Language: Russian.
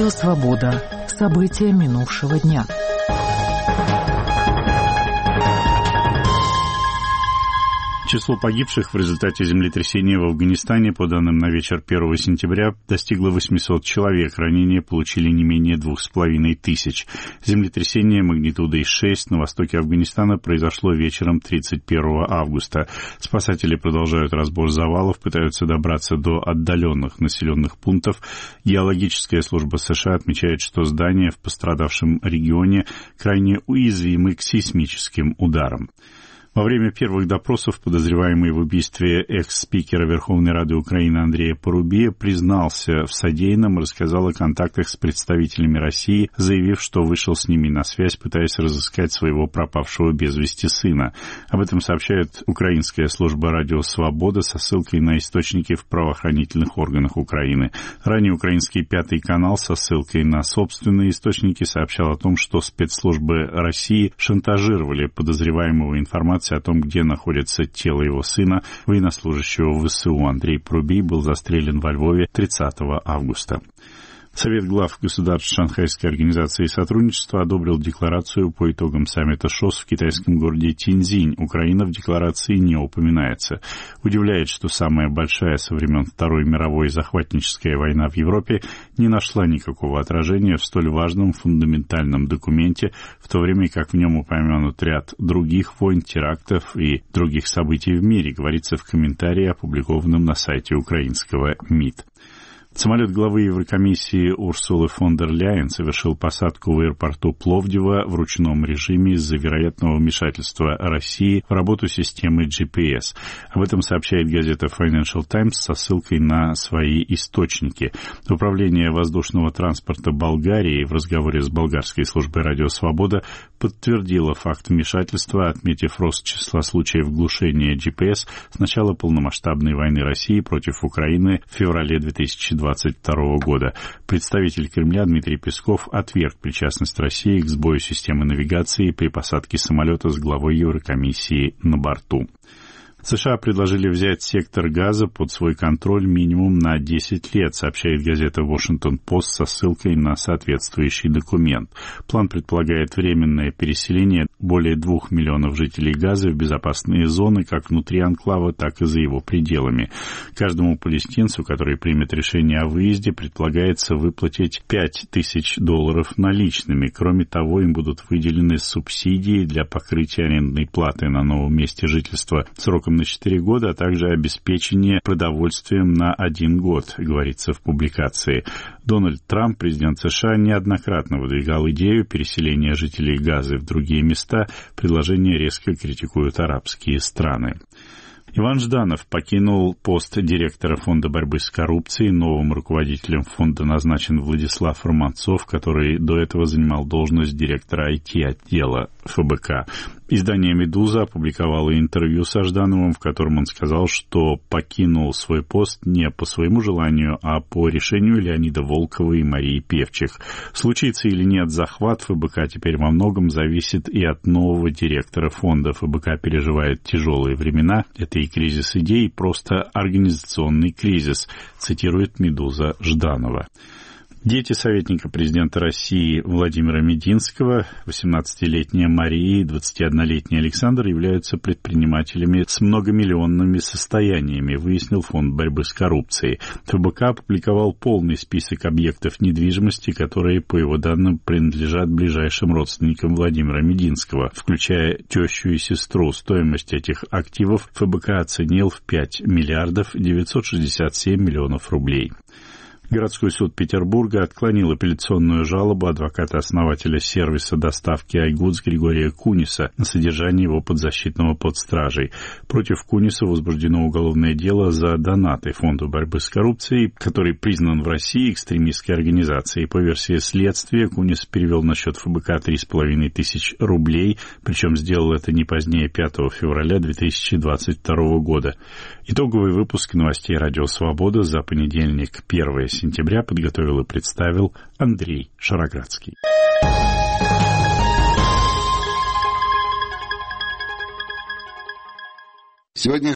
Радио «Свобода». События минувшего дня. Число погибших в результате землетрясения в Афганистане, по данным на вечер 1 сентября, достигло 800 человек. Ранения получили не менее 2500. Землетрясение магнитудой 6 на востоке Афганистана произошло вечером 31 августа. Спасатели продолжают разбор завалов, пытаются добраться до отдаленных населенных пунктов. Геологическая служба США отмечает, что здания в пострадавшем регионе крайне уязвимы к сейсмическим ударам. Во время первых допросов подозреваемый в убийстве экс-спикера Верховной Рады Украины Андрея Порубия признался в содеянном и рассказал о контактах с представителями России, заявив, что вышел с ними на связь, пытаясь разыскать своего пропавшего без вести сына. Об этом сообщает украинская служба «Радио Свобода» со ссылкой на источники в правоохранительных органах Украины. Ранее украинский Пятый канал со ссылкой на собственные источники сообщал о том, что спецслужбы России шантажировали подозреваемого информацией о том, где находится тело его сына, военнослужащего ВСУ. Андрей Порубий был застрелен во Львове 30 августа. Совет глав государств Шанхайской организации сотрудничества одобрил декларацию по итогам саммита ШОС в китайском городе Тиньцзинь. Украина в декларации не упоминается. Удивляет, что самая большая со времен Второй мировой захватническая война в Европе не нашла никакого отражения в столь важном фундаментальном документе, в то время как в нем упомянут ряд других войн, терактов и других событий в мире, говорится в комментарии, опубликованном на сайте украинского МИД. Самолет главы Еврокомиссии Урсулы фон дер Ляйен совершил посадку в аэропорту Пловдива в ручном режиме из-за вероятного вмешательства России в работу системы GPS. Об этом сообщает газета Financial Times со ссылкой на свои источники. Управление воздушного транспорта Болгарии в разговоре с болгарской службой «Радио Свобода» подтвердило факт вмешательства, отметив рост числа случаев глушения GPS с начала полномасштабной войны России против Украины в феврале 2022 года. Представитель Кремля Дмитрий Песков отверг причастность России к сбою системы навигации при посадке самолета с главой Еврокомиссии на борту. США предложили взять сектор Газа под свой контроль минимум на 10 лет, сообщает газета «Вашингтон-Пост» со ссылкой на соответствующий документ. План предполагает временное переселение более 2 миллионов жителей Газа в безопасные зоны как внутри анклава, так и за его пределами. Каждому палестинцу, который примет решение о выезде, предполагается выплатить $5000 наличными. Кроме того, им будут выделены субсидии для покрытия арендной платы на новом месте жительства сроком на 4 года, а также обеспечение продовольствием на 1 год, говорится в публикации. Дональд Трамп, президент США, неоднократно выдвигал идею переселения жителей Газы в другие места. Предложение резко критикуют арабские страны. Иван Жданов покинул пост директора Фонда борьбы с коррупцией. Новым руководителем фонда назначен Владислав Романцов, который до этого занимал должность директора IT-отдела ФБК. Издание «Медуза» опубликовало интервью со Ждановым, в котором он сказал, что покинул свой пост не по своему желанию, а по решению Леонида Волкова и Марии Певчих. Случится или нет захват ФБК теперь во многом зависит и от нового директора фонда. ФБК переживает тяжелые времена. Это и кризис идей, и просто организационный кризис, цитирует «Медуза» Жданова. Дети советника президента России Владимира Мединского, 18-летняя Мария и 21-летний Александр, являются предпринимателями с многомиллионными состояниями, выяснил Фонд борьбы с коррупцией. ФБК опубликовал полный список объектов недвижимости, которые, по его данным, принадлежат ближайшим родственникам Владимира Мединского, включая тещу и сестру. Стоимость этих активов ФБК оценил в 5 миллиардов 967 миллионов рублей. Городской суд Петербурга отклонил апелляционную жалобу адвоката-основателя сервиса доставки iGoods Григория Куниса на содержание его подзащитного под стражей. Против Куниса возбуждено уголовное дело за донаты Фонду борьбы с коррупцией, который признан в России экстремистской организацией. По версии следствия, Кунис перевел на счет ФБК 3500 рублей, причем сделал это не позднее 5 февраля 2022 года. Итоговый выпуск новостей «Радио Свобода» за понедельник, 1 сентября, подготовил и представил Андрей Шароградский. Сегодня